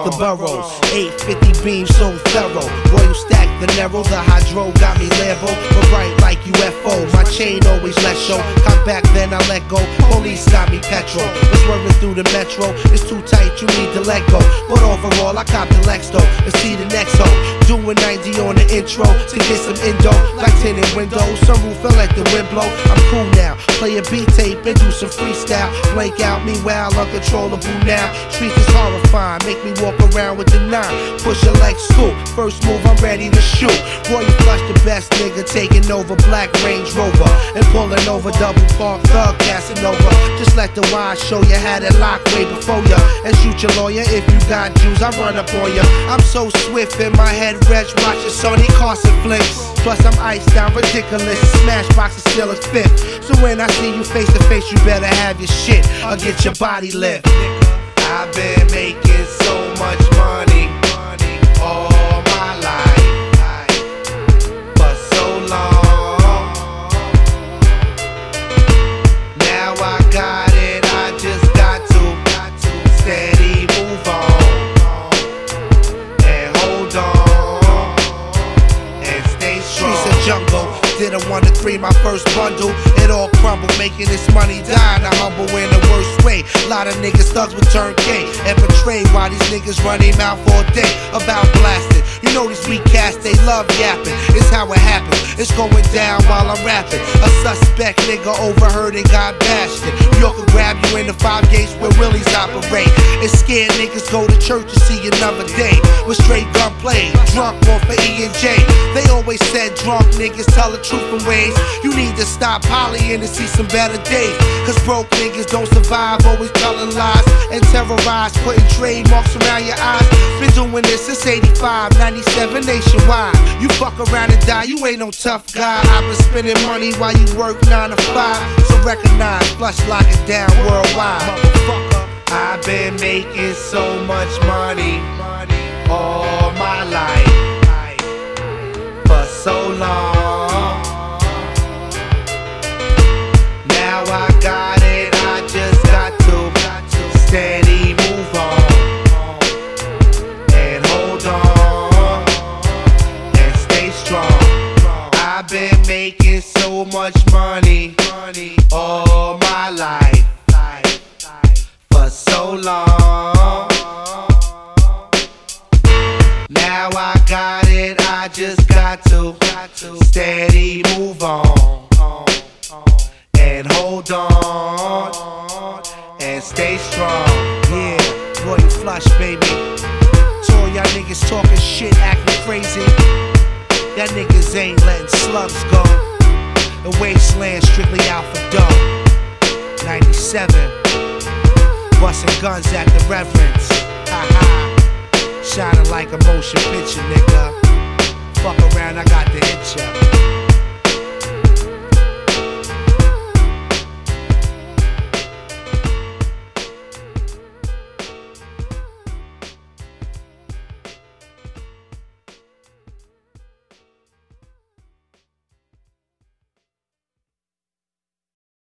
the boroughs. 850 beams so thorough. Royal stack the narrow, the hydro got me Lambo, but bright like UFO. My chain always let show. Come back then I let go. Police got me petrol. Was swerving through the metro. It's too tight, you need to let go. But overall I cop the Lex though. Let's see the next hoe. Doing 90 on the intro to get some indo. Like tinted windows, sunroof fell let the wind blow. I'm cool now. Play a beat tape and do some freestyle. Blank out, meanwhile uncontrollable now. Streets is horrifying, make me walk around with the 9. Push a like scoop, first move I'm ready to shoot. Roy Flush the best nigga, taking over Black Range Rover and pulling over double park thug Casanova. Just let the wine show you how to lock way before ya. And shoot your lawyer if you got Jews, I run up on ya. I'm so swift in my head, Reg watching Sony Carson flicks. Plus I'm iced down ridiculous, smash box is still a fifth. So when I see you face to face, you better have your shit or get your body lift. I've been making so much money all my life, for so long. Now I got it, I just got to steady move on and hold on and stay strong. Streets of jungle. Did a 1 to 3, my first bundle. It all crumbled, making this money die in a humble in the worst way. Lot of niggas thugs would turn K and betray while these niggas run their mouth all day about blasting. You know these weak cats, they love yapping. It's how it happens, it's going down while I'm rapping. A suspect nigga overheard and got bashed. New York will grab you in the 5 gates where Willies operate. It's scared niggas go to church to see another day with straight gunplay, drunk off for E&J. They always said drunk niggas tell the truth in ways. You need to stop polying and see some better days. Cause broke niggas don't survive, always telling lies and terrorize, putting trademarks around your eyes. Been doing this since 85, 97 nationwide. You fuck around and die, you ain't no tough guy. I've been spending money while you work 9 to 5. So recognize, Flush lock it down worldwide. Motherfucker, I've been making so much money all my life, for so long. Now I got it, I just got to steady move on and hold on and stay strong. I've been making so much money all my life, for so long. Now I got it, I just got to steady move on and hold on and stay strong. Yeah, Royal Flush, baby. To all y'all niggas talking shit, acting crazy. Y'all niggas ain't letting slugs go. The wasteland strictly out for dough. 97, busting guns at the Reverends. Ha ha. Shining like a motion picture, nigga. Fuck around, I got to hit ya.